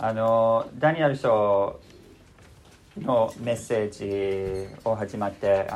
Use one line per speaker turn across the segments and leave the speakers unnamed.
ダニエル書のメッセージを始まって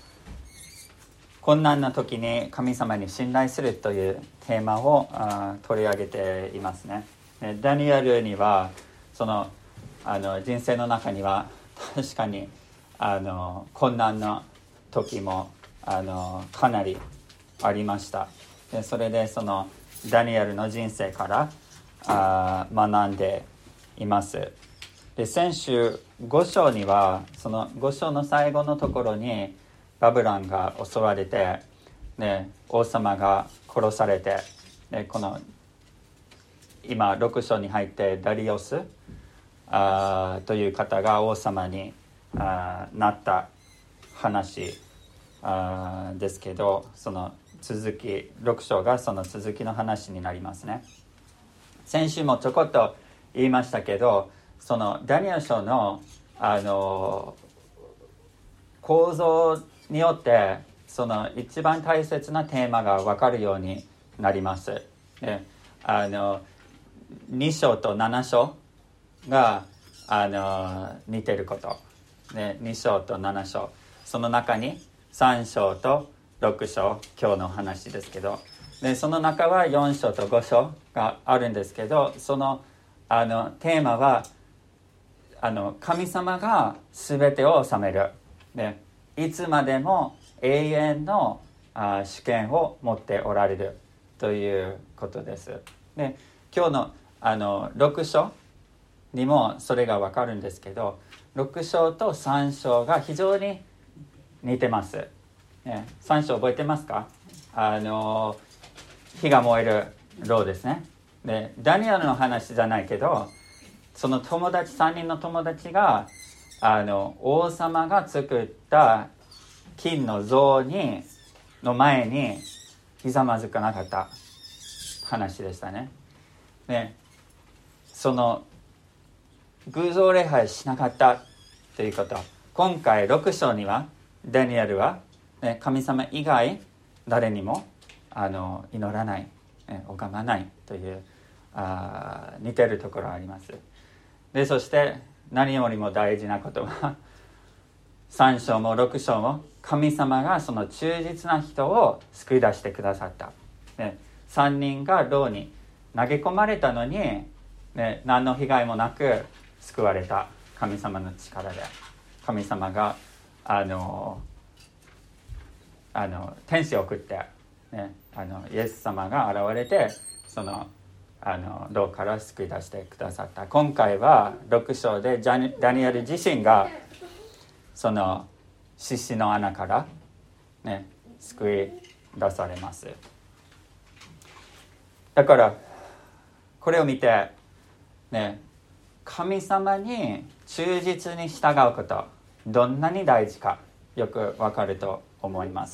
困難な時に神様に信頼するというテーマを取り上げていますね。ダニエルにはその人生の中には確かに困難な時もかなりありました。でそれでそのダニエルの人生から学んでいます。で先週5章にはその5章の最後のところにバブロンが襲われて、ね、王様が殺されて、でこの今6章に入ってダリオスという方が王様になった話ですけど、その続き6章がその続きの話になりますね。先週もちょこっと言いましたけど、そのダニエル書の構造によってその一番大切なテーマが分かるようになります。で2章と7章が似てること、で2章と7章、その中に3章と6章、今日の話ですけど、でその中は4章と5章があるんですけど、そのテーマは神様が全てを治める、でいつまでも永遠の主権を持っておられるということです。で今日の6章にもそれが分かるんですけど、6章と3章が非常に似てます。3章覚えてますか？火が燃える炉ですね。でダニエルの話じゃないけど、その友達3人の友達が王様が作った金の像の前にひざまずかなかった話でしたね。でその偶像礼拝しなかったということ、今回6章にはダニエルは、神様以外誰にも祈らない、拝まないという似てるところがあります。でそして何よりも大事なことは3章も6章も神様がその忠実な人を救い出してくださった。3人が牢に投げ込まれたのに、何の被害もなく救われた。神様の力で神様が天使を送って、イエス様が現れてその牢から救い出してくださった。今回は6章でダニエル自身がその獅子の穴から、救い出されます。だからこれを見て、神様に忠実に従うこと、どんなに大事かよくわかると思います。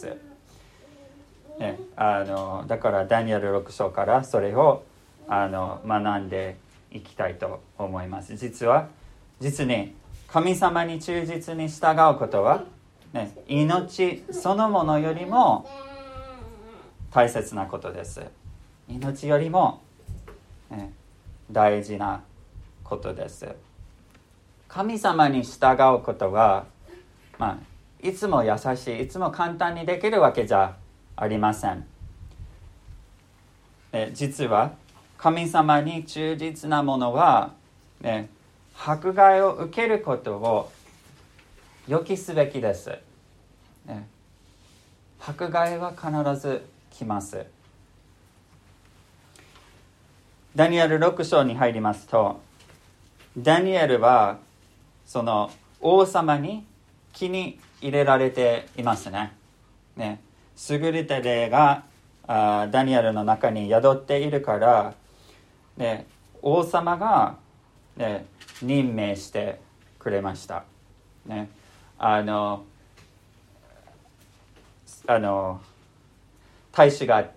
だからダニエル6章からそれを学んでいきたいと思います。実に神様に忠実に従うことは、命そのものよりも大切なことです。命よりも、大事なことです。神様に従うことは、いつも優しい、いつも簡単にできるわけじゃありません。実は神様に忠実なものは、迫害を受けることを予期すべきです。迫害は必ず来ます。ダニエル6章に入りますと、ダニエルはその王様に気に入れられていますね。優れた霊がダニエルの中に宿っているから、王様が、任命してくれました。大使があって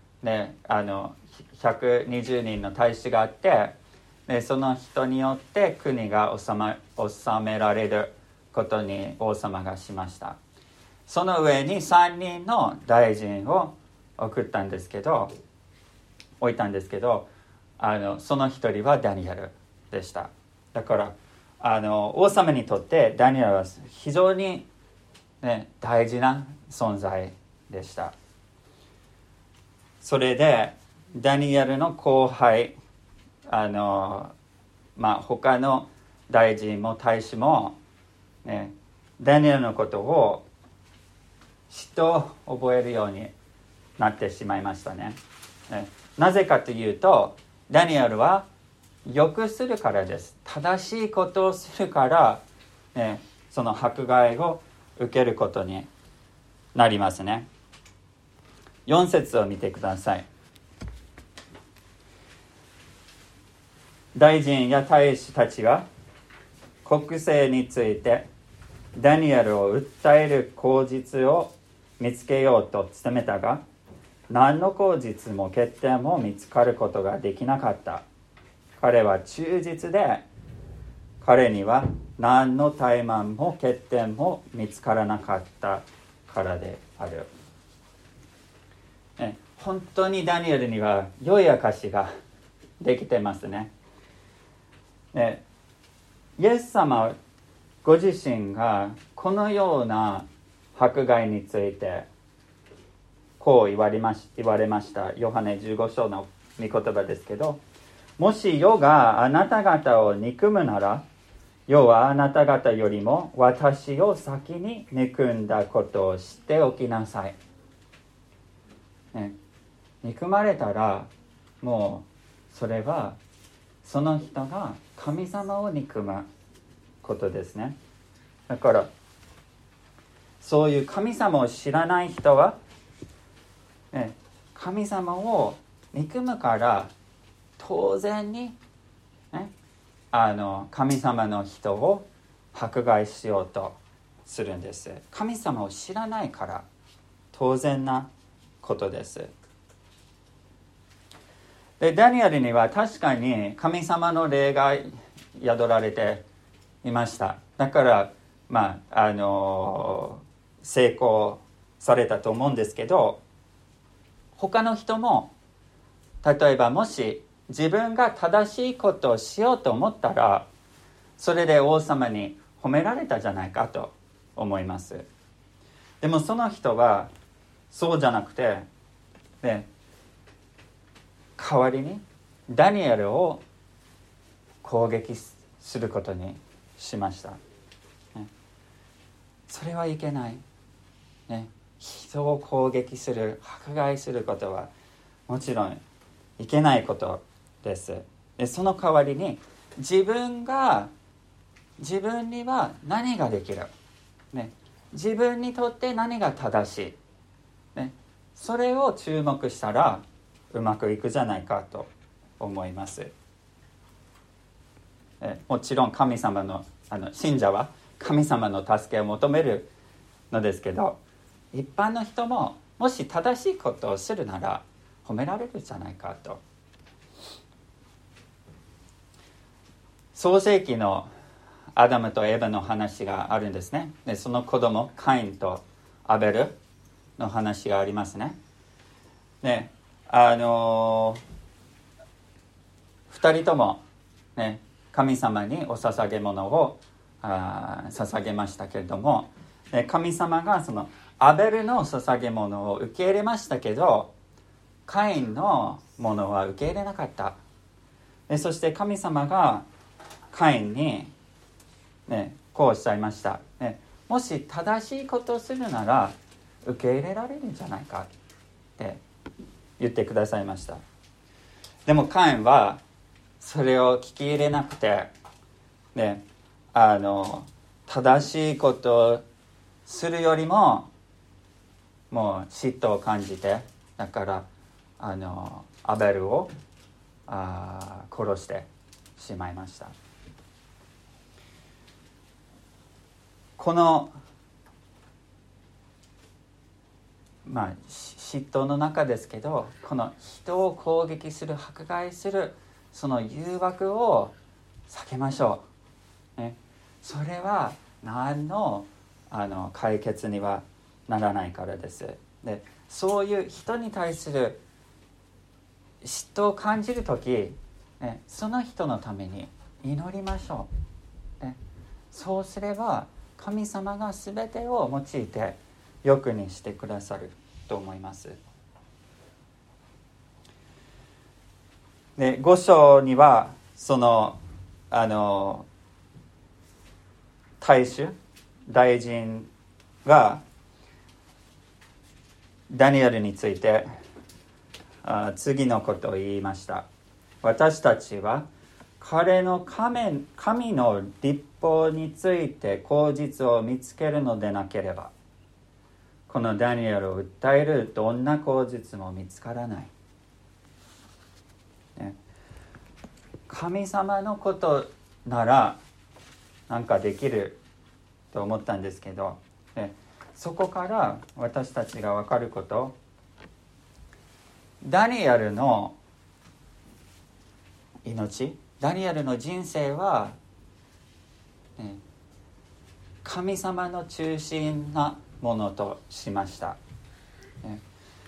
、120人の大使があって、その人によって国が治められることに王様がしました。その上に3人の大臣を置いたんですけど、その一人はダニエルでした。だから王様にとってダニエルは非常に、大事な存在でした。それでダニエルの後輩他の大臣も大使も、ダニエルのことを知って覚えるようになってしまいましたね。なぜかというとダニエルは良くするからです。正しいことをするから、その迫害を受けることになりますね。4節を見てください。大臣や大使たちが国政についてダニエルを訴える口実を見つけようと努めたが、何の口実も欠点も見つかることができなかった。彼は忠実で、彼には何の怠慢も欠点も見つからなかったからである。本当にダニエルには良い証ができてますね。イエス様ご自身がこのような迫害についてこう言われました。ヨハネ15章の御言葉ですけど、もし世があなた方を憎むなら、世はあなた方よりも私を先に憎んだことを知っておきなさい。憎まれたらもうそれはその人が神様を憎むことですね。だからそういう神様を知らない人は、神様を憎むから当然に、神様の人を迫害しようとするんです。神様を知らないから当然なことです。でダニエルには確かに神様の霊が宿られていました。だから成功されたと思うんですけど、他の人も例えばもし自分が正しいことをしようと思ったら、それで王様に褒められたじゃないかと思います。でもその人はそうじゃなくて、代わりにダニエルを攻撃することにしました。それはいけない。人を攻撃する、迫害することはもちろんいけないことです。でその代わりに自分には何ができる、自分にとって何が正しい、それを注目したらうまくいくじゃないかと思います。もちろん神様の信者は神様の助けを求めるのですけど、一般の人ももし正しいことをするなら褒められるじゃないかと。創世記のアダムとエヴァの話があるんですね。でその子供カインとアベルの話がありますね。で2人とも、神様にお捧げ物を捧げましたけれども、神様がそのアベルの捧げ物を受け入れましたけど、カインのものは受け入れなかった。そして神様がカインに、こうおっしゃいました、もし正しいことをするなら受け入れられるんじゃないかって言ってくださいました。でもカインはそれを聞き入れなくて、正しいことをするよりももう嫉妬を感じて、だからアベルを殺してしまいました。この嫉妬の中ですけど、この人を攻撃する、迫害するその誘惑を避けましょう、それは何の解決にはならないからです。でそういう人に対する嫉妬を感じるとき、その人のために祈りましょう、ね、そうすれば神様が全てを用いて良くにしてくださると思います。で5章にはその大臣がダニエルについて次のことを言いました。私たちは彼の神の律法について口実を見つけるのでなければ、このダニエルを訴えるどんな口実も見つからない、ね、神様のことならなんかできると思ったんですけど、ね、そこから私たちが分かること、ダニエルの命、ダニエルの人生は、ね、神様の中心なものとしました、ね、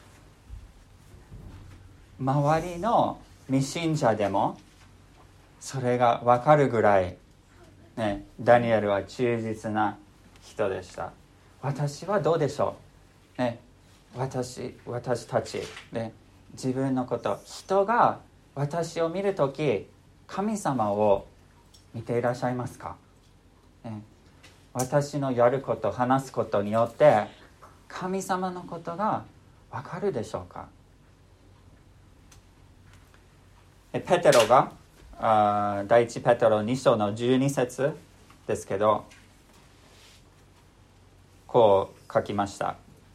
周りの未信者でもそれが分かるぐらい、ね、ダニエルは忠実な人でした。私はどうでしょう、ね、私たち、ね、自分のこと、人が私を見るとき神様を見ていらっしゃいますか、ね、私のやること、話すことによって神様のことが分かるでしょうか。ペテロが第一ペテロ2章の12節ですけど、こう書きました。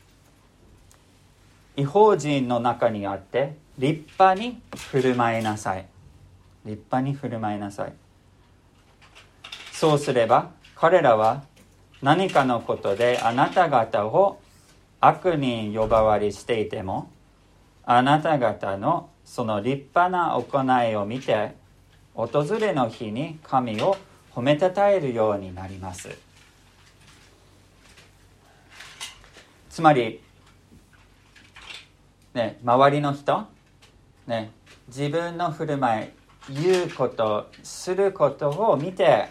異邦人の中にあって立派に振る舞いなさい。立派に振る舞いなさい。そうすれば彼らは何かのことであなた方を悪人呼ばわりしていても、あなた方のその立派な行いを見て訪れの日に神を褒めたたえるようになります。つまり、ね、周りの人、ね、自分の振る舞い、言うこと、することを見て、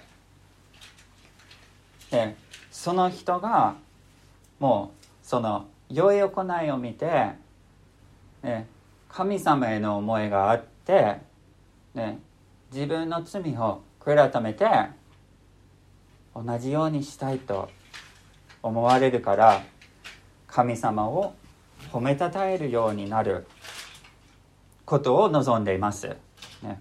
ね、その人がもうその良い行いを見て、ね、神様への思いがあって、ね、自分の罪を悔い改めて同じようにしたいと思われるから、神様を褒めたたえるようになることを望んでいます、ね、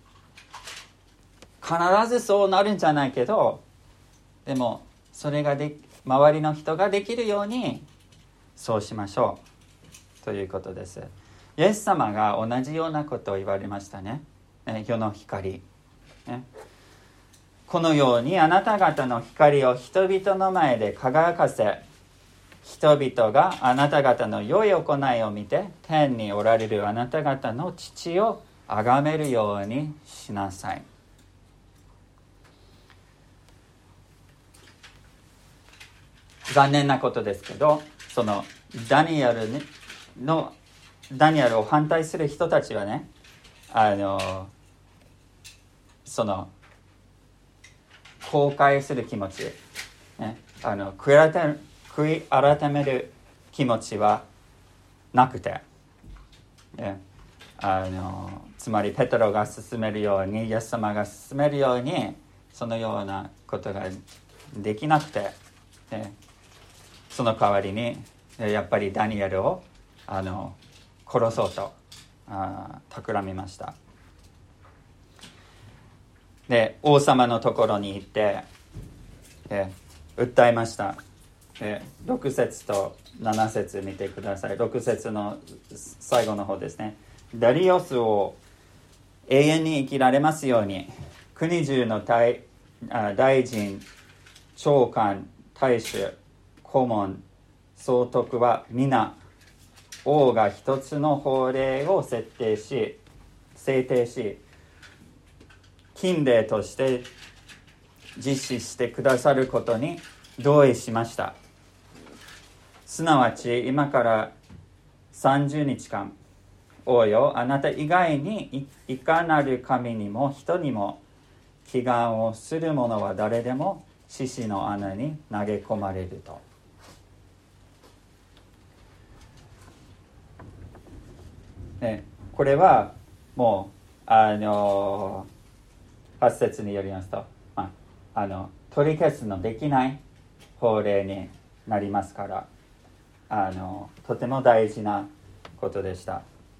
必ずそうなるんじゃないけど、でもそれが周りの人ができるようにそうしましょうということです。イエス様が同じようなことを言われましたね。世の光、ね、このようにあなた方の光を人々の前で輝かせ、人々があなた方の良い行いを見て天におられるあなた方の父を崇めるようにしなさい。残念なことですけど、そのダニエルを反対する人たちはね、その後悔する気持ち、ね、悔い改める気持ちはなくて、ね、つまりペテロが進めるように、イエス様が進めるようにそのようなことができなくて、ね、その代わりにやっぱりダニエルを殺そうと企みました。で、王様のところに行って訴えました。6節と7節見てください。6節の最後の方ですね。ダリオスを永遠に生きられますように、国中の大臣、長官、大衆、顧問、総督は皆王が一つの法令を制定し禁令として実施してくださることに同意しました。すなわち今から30日間、王よ、あなた以外にいかなる神にも人にも祈願をする者は誰でも獅子の穴に投げ込まれると。これはもう8節によりますと、取り消すのできない法令になりますから、とても大事なことでした。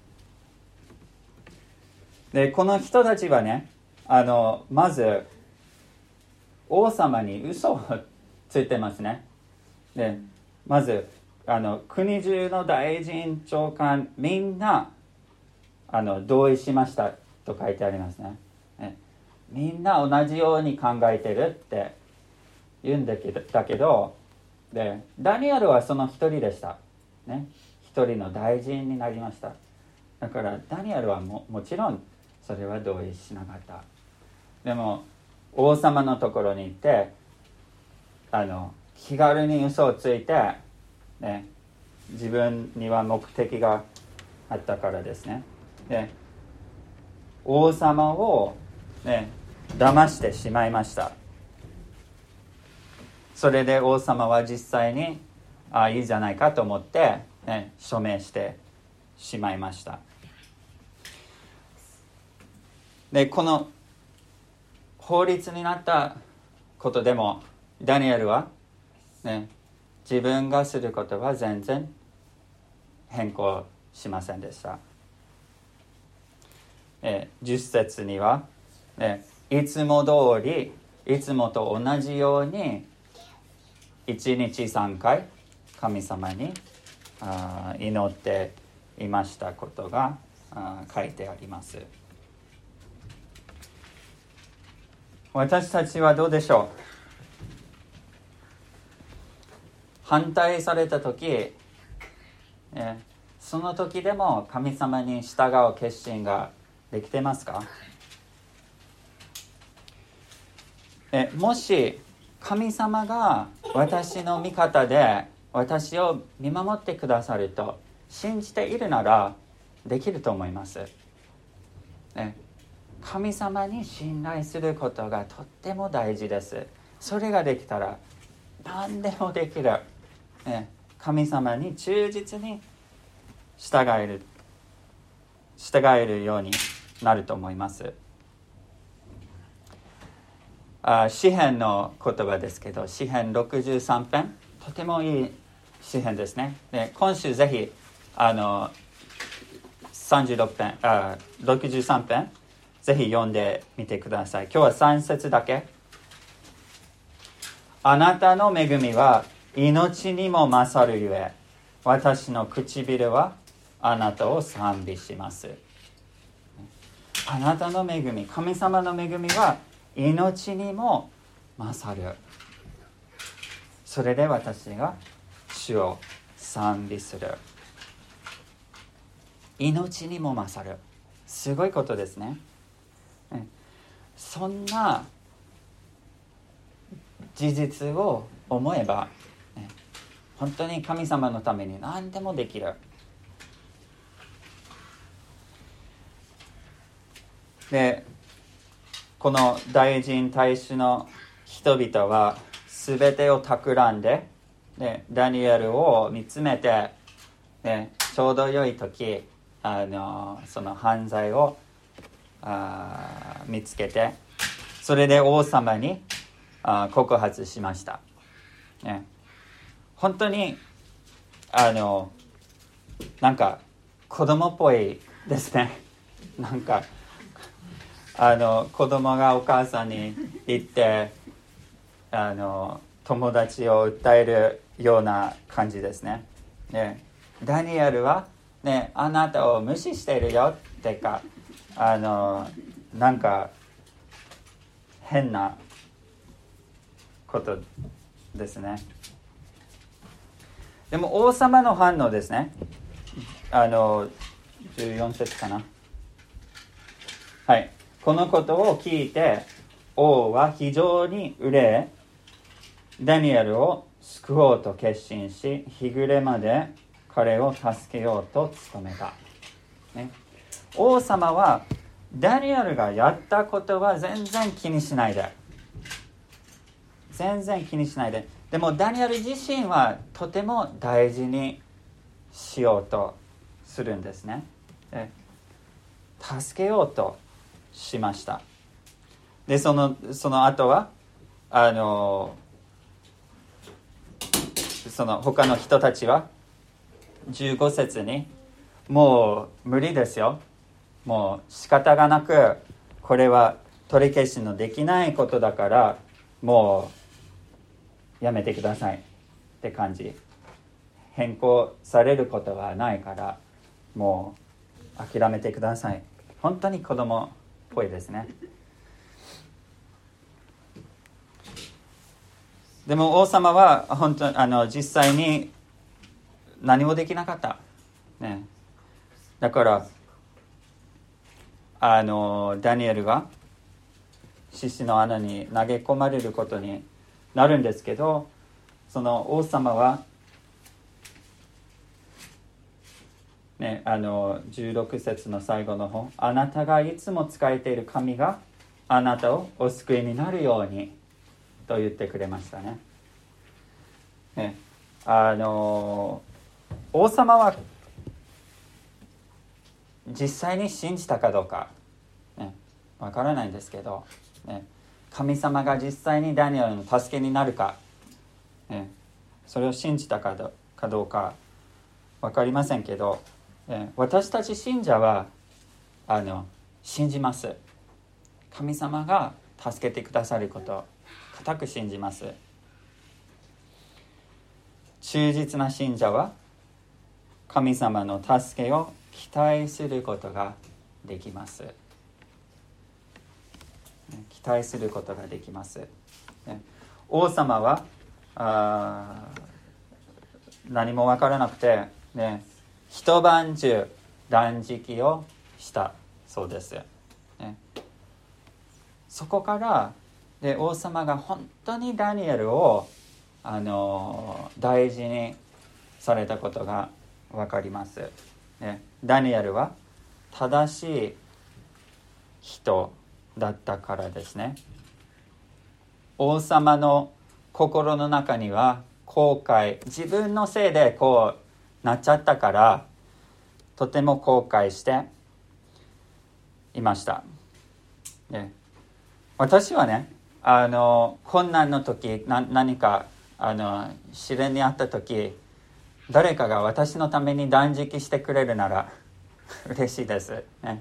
でこの人たちはね、まず王様に嘘をついてますね。でまず国中の大臣長官みんな同意しましたと書いてありますね。みんな同じように考えてるって言うんだけど、でダニエルはその一人でした、ね、一人の大臣になりました。だからダニエルは もちろんそれは同意しなかった。でも王様のところに行って気軽に嘘をついて、ね、自分には目的があったからですね。で王様を、ね、騙してしまいました。それで王様は実際にいいじゃないかと思って、ね、署名してしまいました。でこの法律になったことでもダニエルは、ね、自分がすることは全然変更しませんでした。10節には、いつも通りいつもと同じように1日3回神様に祈っていましたことが書いてあります。私たちはどうでしょう。反対された時、その時でも神様に従う決心ができてますか？もし神様が私の味方で私を見守ってくださると信じているならできると思います。神様に信頼することがとっても大事です。それができたら何でもできる。神様に忠実に従えるようになると思います。詩編の言葉ですけど、詩編63編、とてもいい詩編ですね。で今週ぜひ63編ぜひ読んでみてください。今日は3節だけ。あなたの恵みは命にも勝るゆえ、私の唇はあなたを賛美します。あなたの恵み、神様の恵みは命にも勝る。それで私が主を賛美する。命にも勝る。すごいことですね。そんな事実を思えば、本当に神様のために何でもできる。でこの大臣大衆の人々は全てを企んで、ダニエルを見つめて、ちょうど良い時その犯罪を見つけて、それで王様に告発しました。本当になんか子供っぽいですね。なんか子供がお母さんに言って友達を訴えるような感じですね。ダニエルは、あなたを無視しているよってかなんか変なことですね。でも王様の反応ですね。14節かな。はい。このことを聞いて王は非常に憂え、ダニエルを救おうと決心し、日暮れまで彼を助けようと努めた。王様はダニエルがやったことは全然気にしないで。全然気にしないで。でもダニエル自身はとても大事にしようとするんですね。助けようとしました。で、その後はその他の人たちは15節にもう無理ですよ、もう仕方がなくこれは取り消しのできないことだからもうやめてくださいって感じ。変更されることはないからもう諦めてください。本当に子供っぽいですね。でも王様は本当実際に何もできなかった、ね、だからダニエルが獅子の穴に投げ込まれることになるんですけど、その王様は、ね、16節の最後の方、あなたがいつも仕えている神があなたをお救いになるようにと言ってくれましたね。王様は実際に信じたかどうか、わからないんですけど、神様が実際にダニエルの助けになるか、それを信じたかどうかわかりませんけど、私たち信者は信じます。神様が助けてくださることを固く信じます。忠実な信者は神様の助けを期待することができます。期待することができます。王様は何も分からなくて、一晩中断食をしたそうです。そこから王様が本当にダニエルを大事にされたことが分かります。ダニエルは正しい人だったからですね。王様の心の中には後悔、自分のせいでこうなっちゃったからとても後悔していました。私はね、困難の時、何か試練にあった時、誰かが私のために断食してくれるなら嬉しいです、ね。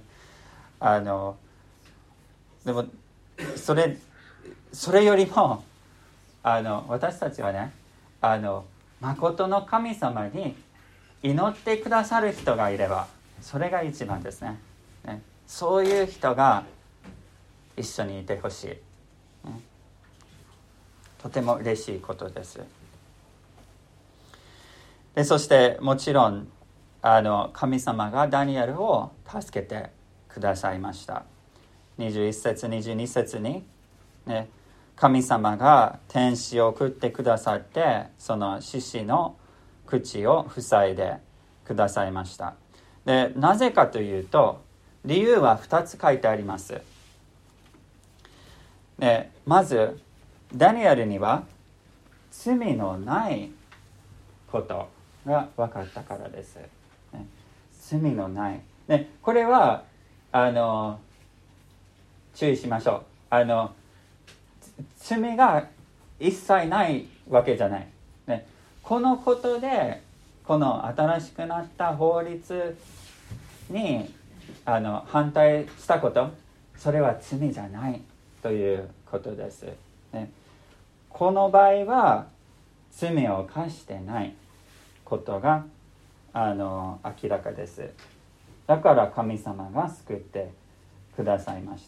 でもそれよりも私たちはね、誠の神様に祈ってくださる人がいればそれが一番ですね。そういう人が一緒にいてほしい、とても嬉しいことです。でそしてもちろん神様がダニエルを助けてくださいました。21節22節に、神様が天使を送ってくださってその獅子の口を塞いでくださいました。でなぜかというと理由は2つ書いてあります。まずダニエルには罪のないことが分かったからです。罪のない。これは注意しましょう。罪が一切ないわけじゃない。このことでこの新しくなった法律に反対したこと、それは罪じゃないということです。この場合は罪を犯してないことが明らかです。だから神様が救ってくださいました。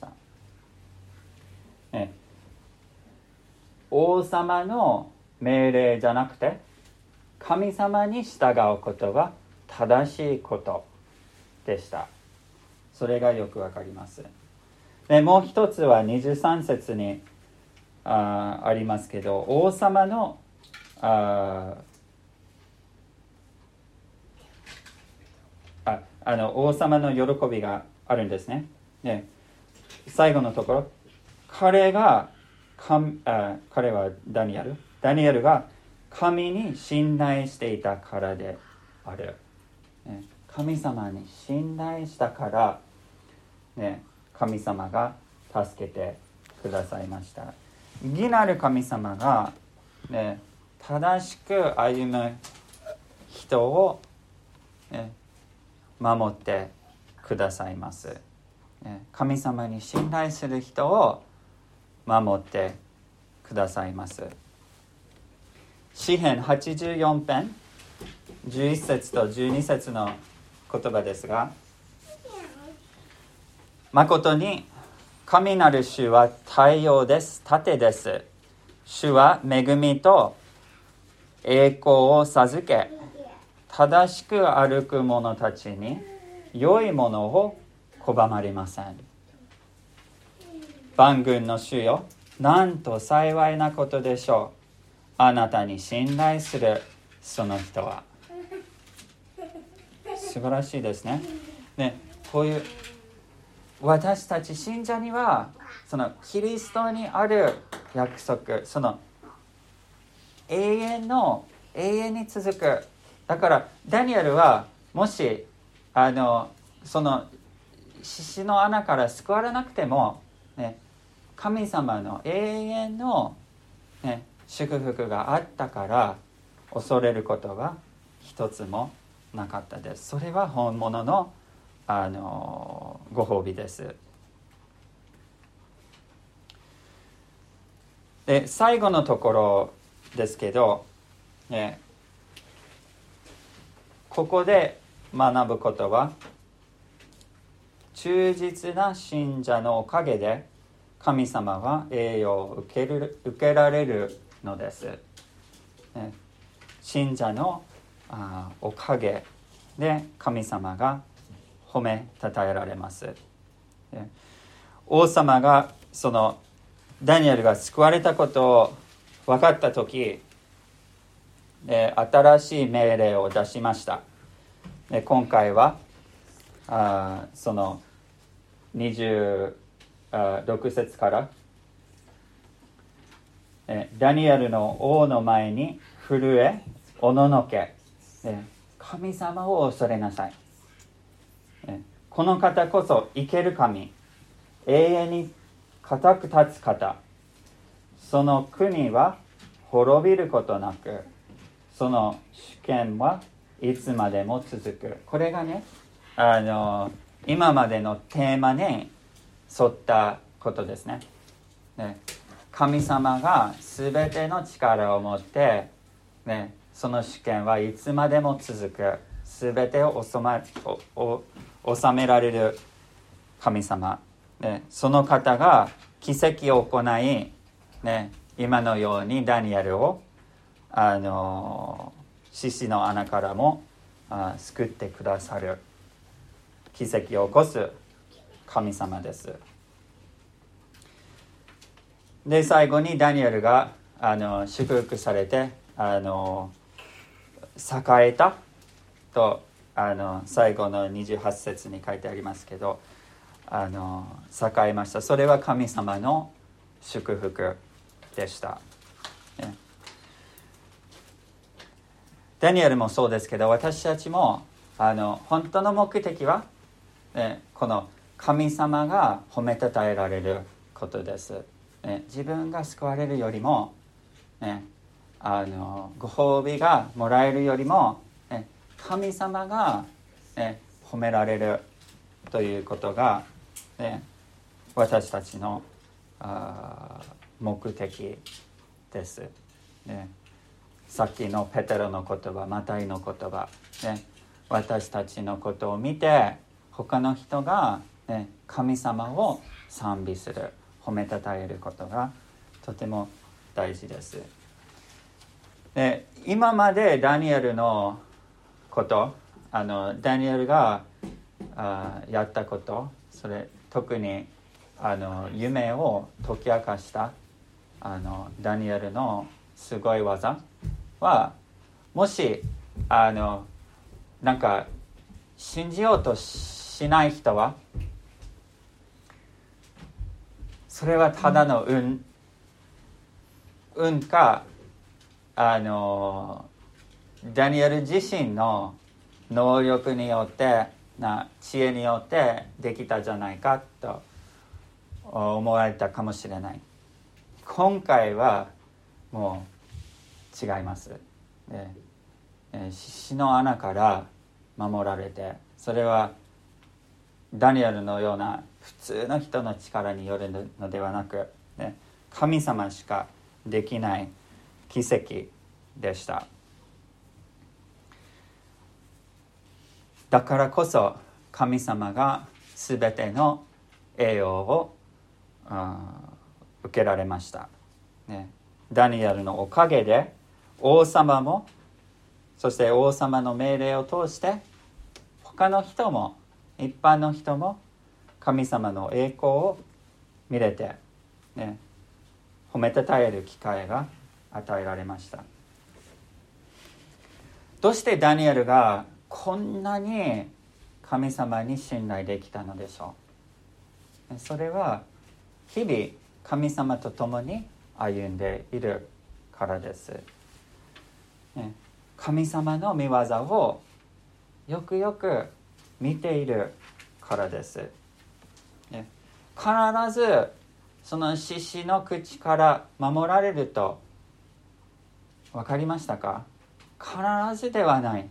王様の命令じゃなくて神様に従うことは正しいことでした。それがよくわかります。もう一つは23節にありますけど、王様の王様の喜びがあるんですね。 最後のところ、彼はダニエルが神に信頼していたからである。神様に信頼したから、神様が助けてくださいました。義なる神様が、正しく歩む人を、守ってくださいます。神様に信頼する人を守ってくださいます。詩編84編11節と12節の言葉ですが、誠に神なる主は太陽です、盾です。主は恵みと栄光を授け、正しく歩く者たちに良いものを拒まれません。万軍の主よ、なんと幸いなことでしょう。あなたに信頼するその人は。素晴らしいですね。こういう私たち信者にはそのキリストにある約束、その永遠に続く。だからダニエルはもしその獅子の穴から救われなくても、神様の永遠の、祝福があったから恐れることは一つもなかったです。それは本物の、ご褒美です。で、最後のところですけど、ここで学ぶことは、忠実な信者のおかげで神様は栄誉を受けられるのです。信者のおかげで神様が褒めたたえられます。王様がそのダニエルが救われたことを分かったとき、新しい命令を出しました。今回はその26節からダニエルの王の前に震えおののけ、神様を恐れなさい。この方こそ生ける神、永遠に固く立つ方。その国は滅びることなく、その主権はいつまでも続く。これがね、今までのテーマに沿ったことですね。神様がすべての力を持って、その主権はいつまでも続く。すべてを治められる神様。その方が奇跡を行い、今のようにダニエルを獅子の穴からも救ってくださる奇跡を起こす神様です。で、最後にダニエルが祝福されて栄えたと最後の28節に書いてありますけど、栄えました。それは神様の祝福でした。ダニエルもそうですけど、私たちも本当の目的は、この神様が褒めたたえられることです。自分が救われるよりも、ご褒美がもらえるよりも、神様が、褒められるということが、私たちの目的です。さっきのペテロの言葉、マタイの言葉、私たちのことを見て他の人が、神様を賛美する、褒めたたえることがとても大事です。で、今までダニエルのことダニエルがやったこと、それ特に夢を解き明かしたダニエルのすごい技は、もしなんか信じようとしない人はそれはただの運かダニエル自身の能力によって知恵によってできたじゃないかと思われたかもしれない。今回はもう違います。獅子の穴から守られて、それはダニエルのような普通の人の力によるのではなく、神様しかできない奇跡でした。だからこそ神様がすべての栄養を受けられました、ダニエルのおかげで王様も、そして王様の命令を通して他の人も一般の人も神様の栄光を見れて、褒めたたえる機会が与えられました。どうしてダニエルがこんなに神様に信頼できたのでしょう。それは日々神様と共に歩んでいるからです。神様の御業をよくよく見ているからです。必ずその獅子の口から守られると分かりましたか？必ずではない。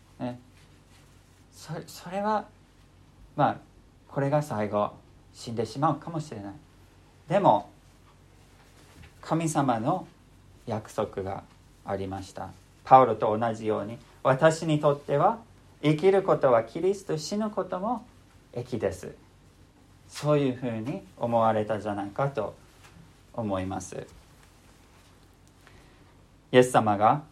それはこれが最後死んでしまうかもしれない。でも神様の約束がありました。パウロと同じように、私にとっては生きることはキリスト、死ぬことも益です。そういうふうに思われたじゃないかと思います。イエス様が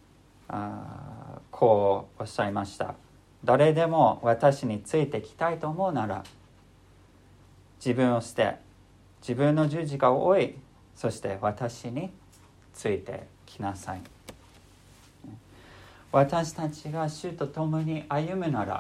こうおっしゃいました。誰でも私についてきたいと思うなら、自分を捨て、自分の十字架を追い、そして私についてきなさい。私たちが主と共に歩むなら、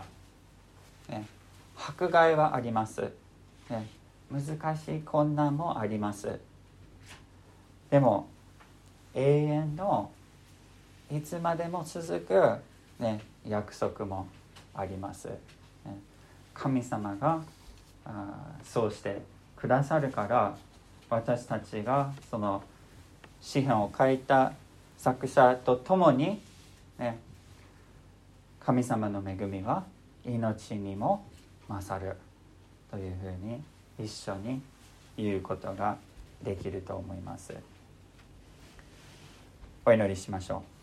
迫害はあります、難しい困難もあります。でも永遠のいつまでも続く、約束もあります。神様がそうしてくださるから、私たちがその詩篇を書いた作者と共に、神様の恵みは命にも勝るというふうに一緒に言うことができると思います。お祈りしましょう。